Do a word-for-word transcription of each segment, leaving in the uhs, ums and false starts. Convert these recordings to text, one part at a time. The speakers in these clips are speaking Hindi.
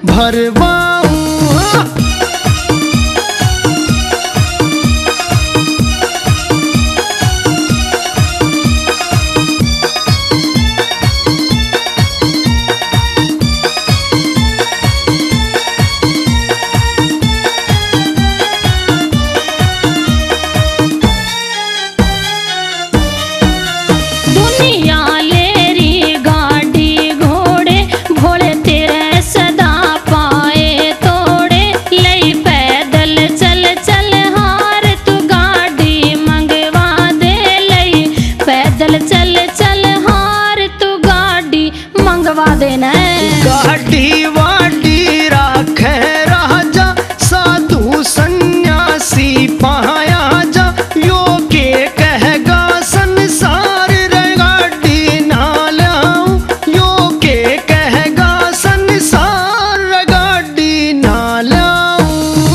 भरवाऊं। देना गाड़ी वाड़ी राखे राजा साधु सन्यासी पाया जा यो के कहेगा संसार रे गाड़ी ना लाऊं यो के कहेगा संसार रे गाड़ी ना लाऊं।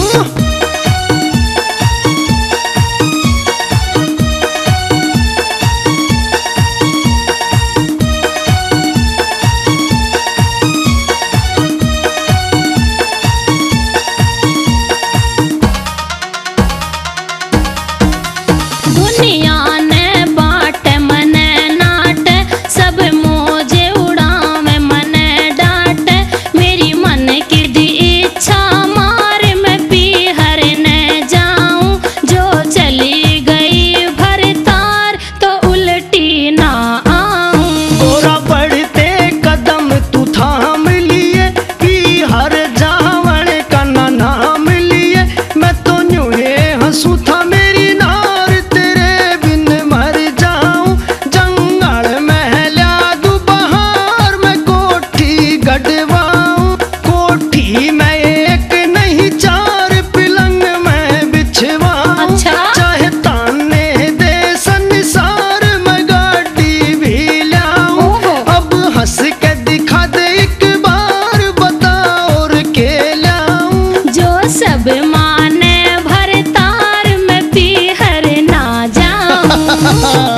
दुनिया ने बाट मने नाट सब मोजे उड़ावे मने डांट मेरी मन की दी इच्छा मार मैं पीहर न जाऊं जो चली गई भरतार तो उल्टी ना आऊं। गोरा बढ़ते कदम तू थाम लिए पीहर जावण का ना नाम लिए मैं तो न्यू हंसू था सब माने भरतार में पीहर ना जाऊं।